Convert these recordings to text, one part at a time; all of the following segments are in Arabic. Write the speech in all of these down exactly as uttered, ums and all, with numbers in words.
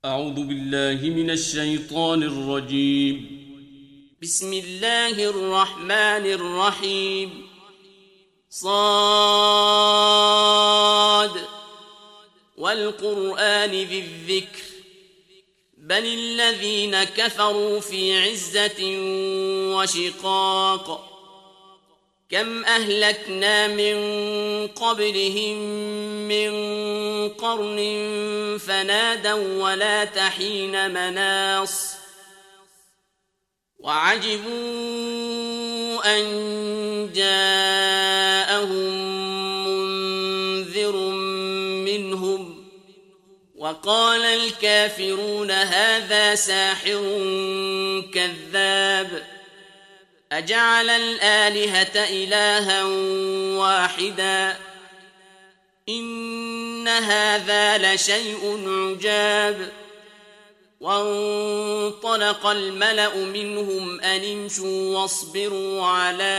أعوذ بالله من الشيطان الرجيم. بسم الله الرحمن الرحيم. صاد والقرآن ذي الذكر بل الذين كفروا في عزة وشقاق كم أهلكنا من قبلهم من قرن فنادوا ولا تحين مناص وعجبوا أن جاءهم منذر منهم وقال الكافرون هذا ساحر كذاب أجعل الآلهة إلها واحدا إن هذا لشيء عجاب وانطلق الملأ منهم أن امشوا واصبروا على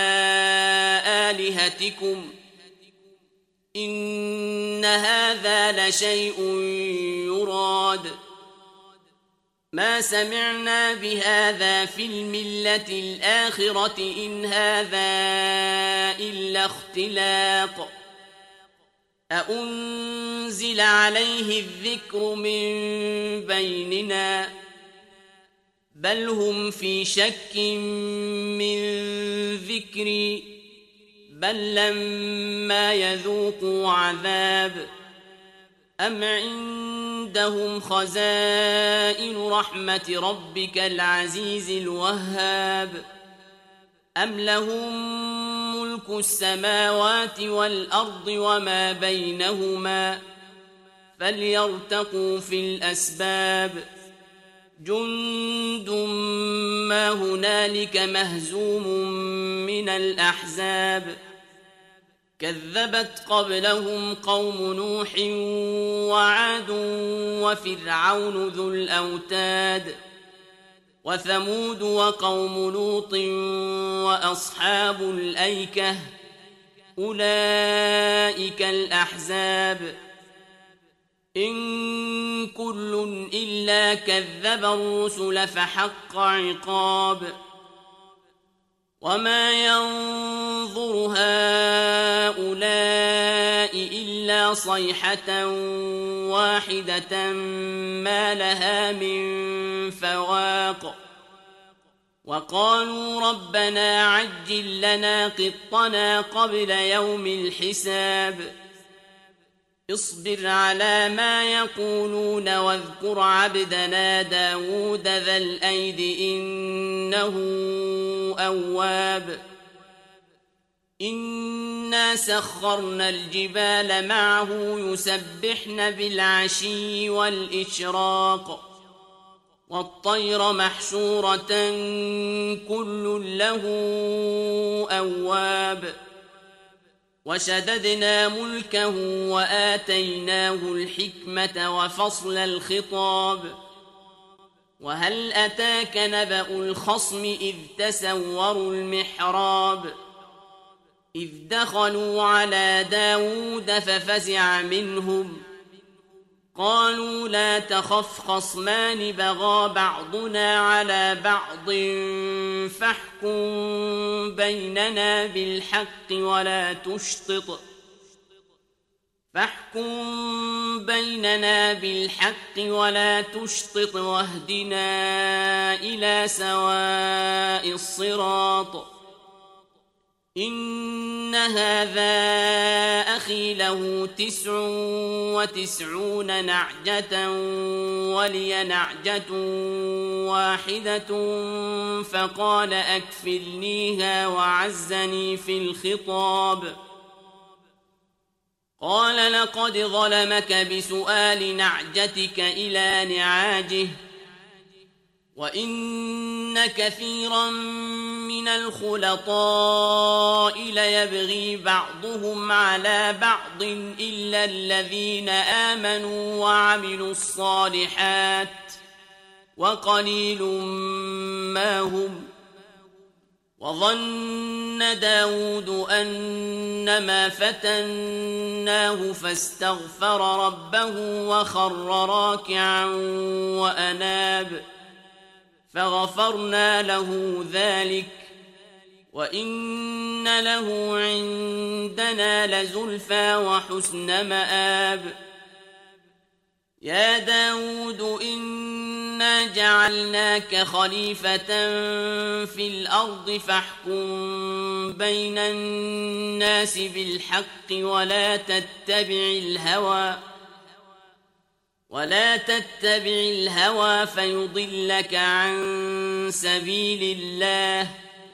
آلهتكم إن هذا لشيء يراد ما سمعنا بهذا في الملة الآخرة إن هذا إلا اختلاق أأنزل عليه الذكر من بيننا بل هم في شك من ذكري بل لما يذوقوا عذاب أم عندهم خزائن رحمة ربك العزيز الوهاب أم لهم ملك السماوات والأرض وما بينهما فليرتقوا في الأسباب جند ما هنالك مهزوم من الأحزاب كذبت قبلهم قوم نوح وعاد وفرعون ذو الأوتاد وثمود وقوم لوط وأصحاب الأيكة أولئك الأحزاب إن كل إلا كذب الرسل فحق عقاب وما ينظر هؤلاء إلا صيحة واحدة ما لها من فواق وقالوا ربنا عجل لنا قطنا قبل يوم الحساب اصبر على ما يقولون واذكر عبدنا داود ذا الأيد إنه أواب إنا سخرنا الجبال معه يسبحن بالعشي والإشراق والطير محشورة كل له أواب وشددنا ملكه وآتيناه الحكمة وفصل الخطاب وهل أتاك نبأ الخصم إذ تسوروا المحراب إذ دخلوا على داود ففزع منهم قالوا لا تخف خصمان بغى بعضنا على بعض فاحكم بيننا بالحق ولا تشطط فاحكم بيننا بالحق ولا تشطط واهدنا إلى سواء الصراط إن هذا أخي له تسع وتسعون نعجة ولي نعجة واحدة فقال أكفلنيها وعزني في الخطاب قال لقد ظلمك بسؤال نعجتك إلى نعاجه وإن كثيرا من الخلطاء ليبغي بعضهم على بعض إلا الذين آمنوا وعملوا الصالحات وقليل ما هم وظن داود أنما فتناه فاستغفر ربه وخر راكعا وأناب فغفرنا له ذلك وإن له عندنا لزلفى وحسن مآب يا داود إنا جعلناك خليفة في الأرض فاحكم بين الناس بالحق ولا تتبع الهوى ولا تتبع الهوى فيضلك عن سبيل الله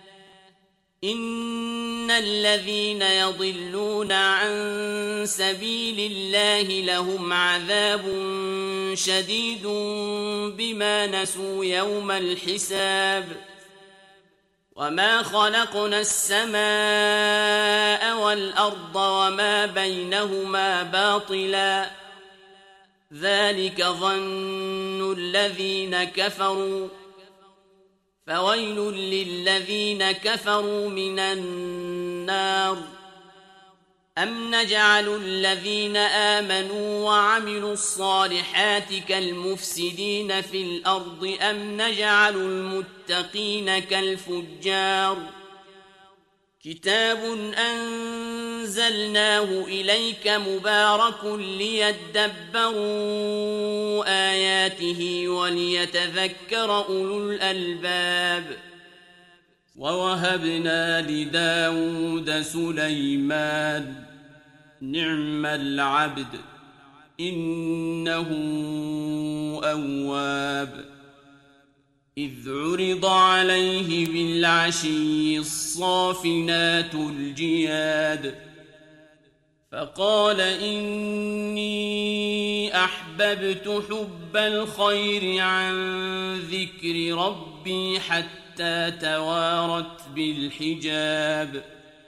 إن الذين يضلون عن سبيل الله لهم عذاب شديد بما نسوا يوم الحساب وما خلقنا السماء والأرض وما بينهما باطلا ذلك ظن الذين كفروا فويل للذين كفروا من النار أم نجعل الذين آمنوا وعملوا الصالحات كالمفسدين في الأرض أم نجعل المتقين كالفجار كتاب أنزلناه إليك مبارك ليدبروا آياته وليتذكر أولو الألباب ووهبنا لداود سليمان نعم العبد إنه أواب إذ عرض عليه بالعشي الصافنات الجياد فقال إني أحببت حب الخير عن ذكر ربي حتى توارت بالحجاب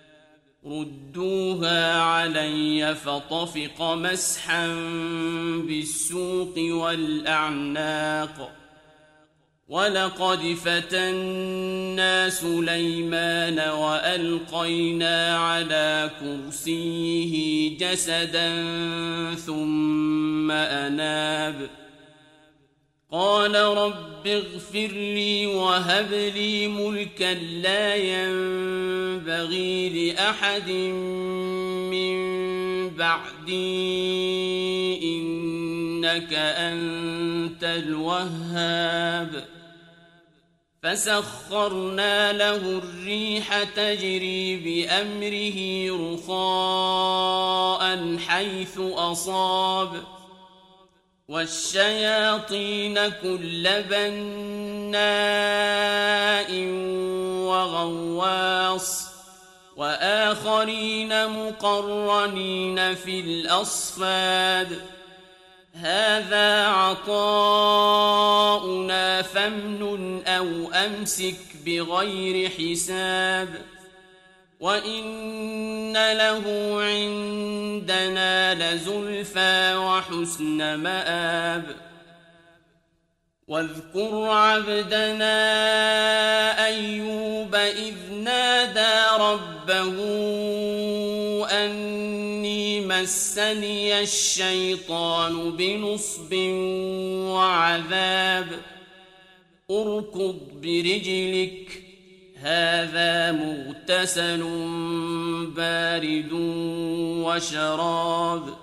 ردوها علي فطفق مسحا بالسوق والأعناق ولقد فتنا سليمان وألقينا على كرسيه جسدا ثم أناب قال رب اغفر لي وهب لي ملكا لا ينبغي لأحد من بعدي إنك أنت الوهاب فسخرنا له الريح تجري بأمره رخاء حيث أصاب والشياطين كل بناء وغواص وآخرين مقرنين في الأصفاد هذا عطاؤنا فامنن أو أمسك بغير حساب وإن له عندنا لزلفى وحسن مآب واذكر عبدنا أيوب إذ نادى ربه أني مسني الشيطان بنصب وعذاب اركض برجلك هذا مغتسل بارد وشراب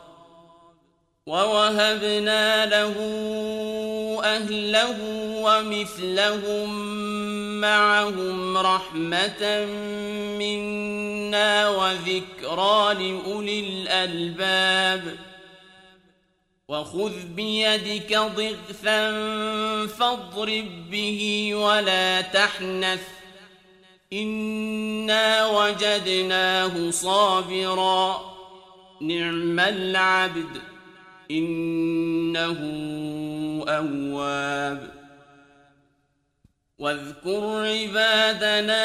ووهبنا له أهله ومثلهم معهم رحمة منا وذكرى لأولي الألباب وخذ بيدك ضغثا فاضرب به ولا تحنث إنا وجدناه صابرا نعم العبد إنه أواب واذكر عبادنا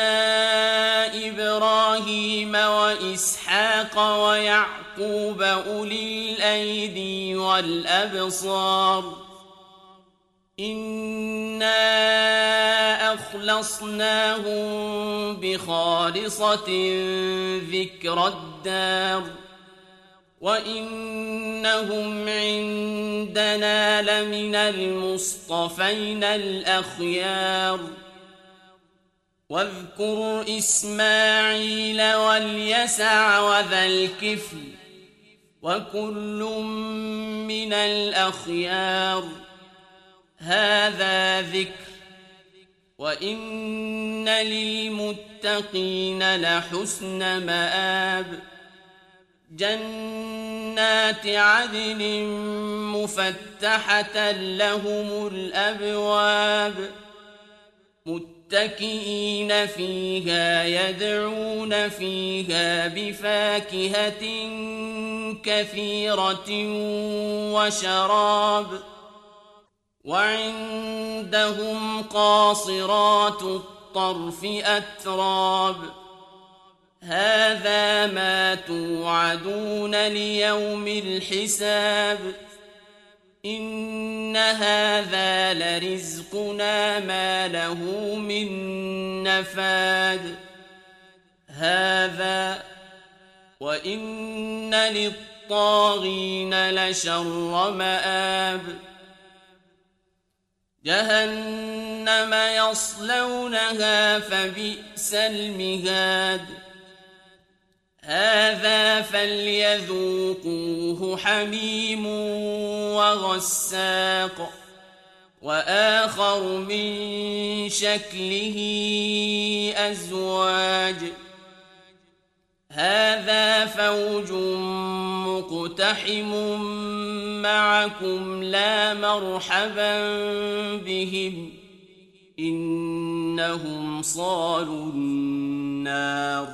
إبراهيم وإسحاق ويعقوب أولي الأيدي والأبصار إنا أخ أخلصناهم بخالصة ذكر الدار وإنهم عندنا لمن المصطفين الأخيار واذكر إسماعيل واليسع وذا الكفل وكل من الأخيار هذا ذكر وإن للمتقين لحسن مآب جنات عدن مفتحة لهم الأبواب متكئين فيها يدعون فيها بفاكهة كثيرة وشراب وعندهم قاصرات الطرف أتراب هذا ما توعدون ليوم الحساب إن هذا لرزقنا ما له من نفاد هذا وإن للطاغين لشر مآب جهنم يصلونها فبئس المهاد هذا فليذوقوه حميم وغساق وآخر من شكله أزواج هذا فوج مقتحم معكم لا مرحبا بهم إنهم صالوا النار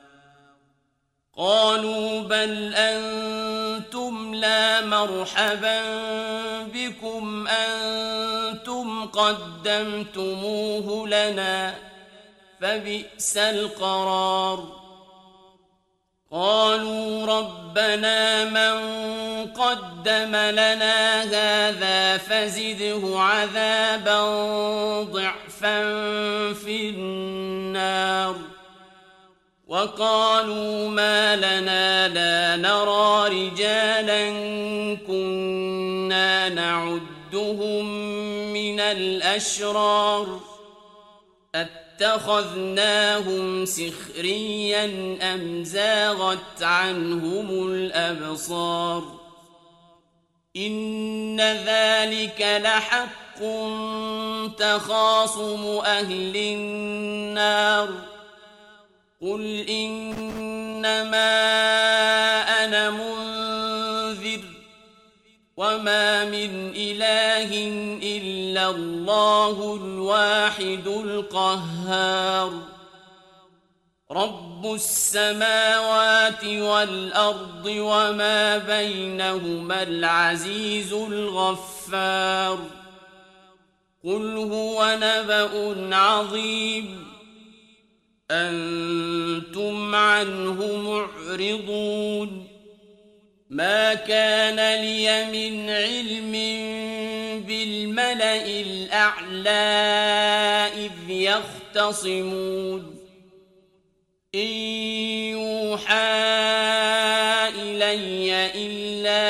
قالوا بل أنتم لا مرحبا بكم أنتم قدمتموه لنا فبئس القرار قالوا ربنا من قدم لنا هذا فزده عذابا ضعفا في النار وقالوا ما لنا لا نرى رجالا كنا نعدهم من الأشرار اتخذناهم سخريا أم زاغت عنهم الأبصار إن ذلك لحق تخاصم أهل النار قل إنما أنا منذر وما من إله إلا الله الواحد القهار رب السماوات والأرض وما بينهما العزيز الغفار قل هو نبأ عظيم أنتم عنه معرضون ما كان لي من علم بالملأ الأعلى إذ يختصمون إن يوحى إلي إلا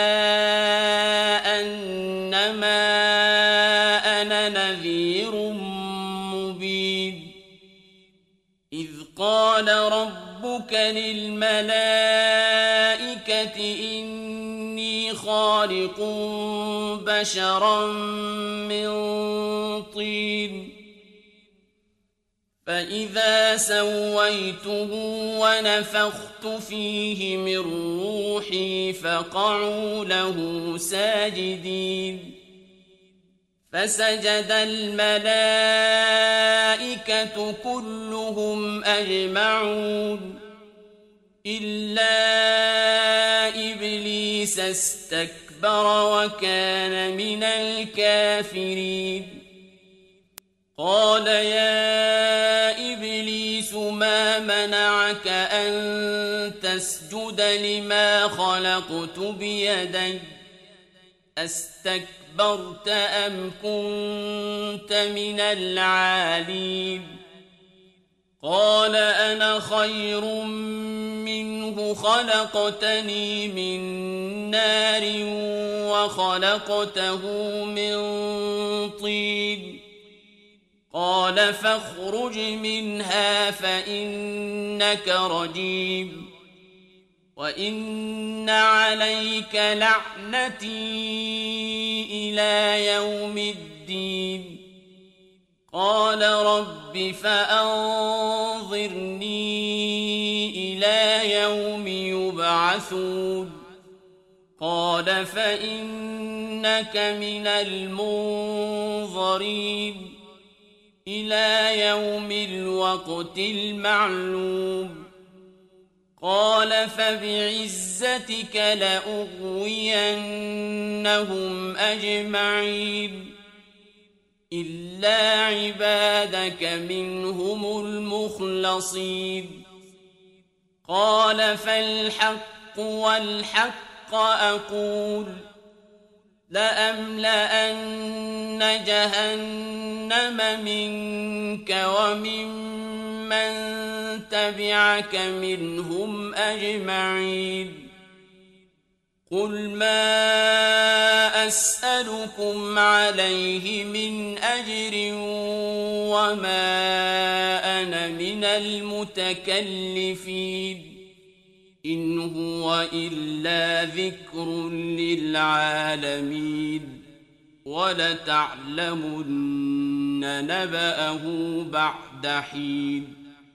أنما أنا نذير مبين إذ قال ربك للملائكة إني خالق بشرا من طين فإذا سويته ونفخت فيه من روحي فقعوا له ساجدين فسجد الملائكة كلهم أجمعون إلا إبليس استكبر وكان من الكافرين قال يا إبليس ما منعك أن تسجد لما خلقت بيدي أستكبر اسْتَكْبَرْتَ أَمْ كُنتَ مِنَ الْعَالِينَ قَالَ أَنَا خَيْرٌ مِّنْهُ خَلَقْتَنِي مِن نَّارٍ وَخَلَقْتَهُ مِن طِينٍ قَالَ فَاخْرُجْ مِنْهَا فَإِنَّكَ رَجِيمٌ وَإِنَّ عَلَيْكَ لَعْنَتِي إِلَى يَوْمِ الدِّينِ قَالَ رَبِّ فَأَنظِرْنِي إِلَى يَوْمِ يُبْعَثُونَ قَالَ فَإِنَّكَ مِنَ الْمُنظَرِينَ إِلَى يَوْمِ الْوَقْتِ الْمَعْلُومِ قَالَ فَبِعِزَّتِكَ لَأُغْوِيَنَّهُمْ أَجْمَعِينَ إِلَّا عِبَادَكَ مِنْهُمُ الْمُخْلَصِينَ قَالَ فَالْحَقُّ وَالْحَقَّ أَقُولُ لَأَمْلَأَنَّ جَهَنَّمَ مِنكَ وَمِمَّن تَبِعَكَ مِنْهُمْ أَجْمَعِينَ قُلْ مَا أَسْأَلُكُمْ عَلَيْهِ مِنْ أَجْرٍ وَمَا أَنَا مِنَ الْمُتَكَلِّفِينَ إِنْ هُوَ إِلَّا ذِكْرٌ لِلْعَالَمِينَ وَلَتَعْلَمُنَّ نَبَأَهُ بَعْدَ حِينٍ